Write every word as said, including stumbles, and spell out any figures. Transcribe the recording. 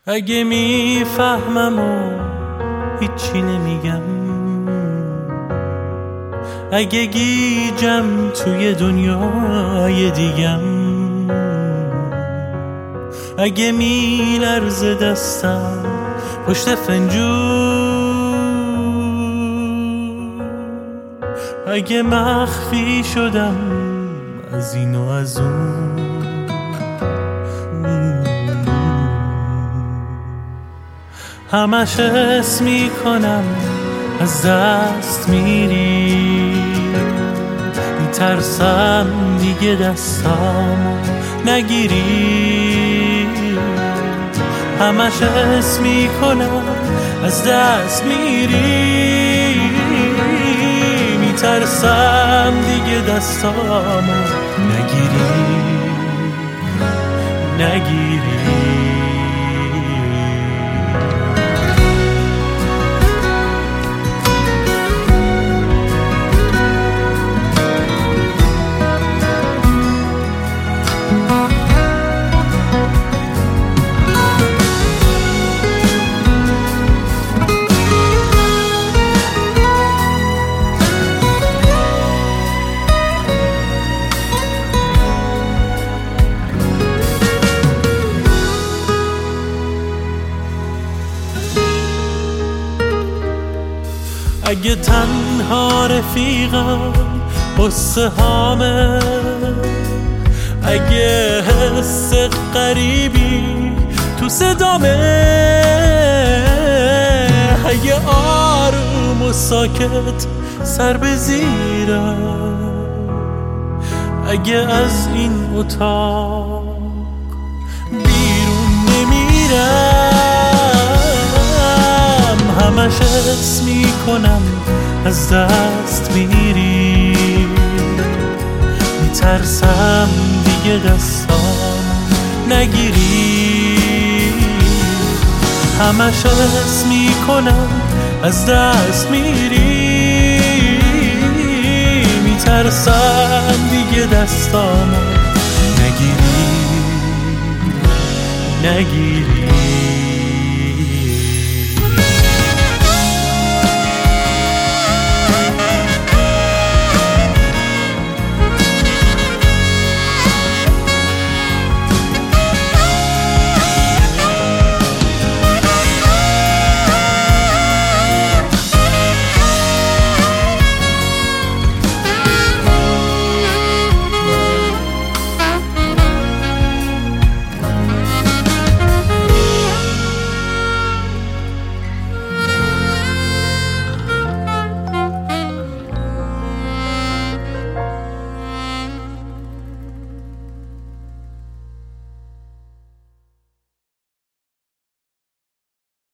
اگه میفهمم و هیچی نمیگم، اگه گیجم توی دنیای دیگم، اگه میلرزه دستم پشت فنجون، اگه مخفی شدم از این و از اون، همش حس میکنم از دست میری، میترسم دیگه دستامو نگیری، همش حس میکنم از دست میری، میترسم دیگه دستامو نگیری نگیری. اگه تنها رفیقم قصه هامه، اگه حس غریبی تو صدامه، اگه آروم و ساکت سر به زیرم، اگه از این اتاق بیرون نمیرم، همش حس میکنم از دست میری، میترسم دیگه دستام نگیری، همش حس میکنم از دست میری، میترسم دیگه دستام نگیری نگیری.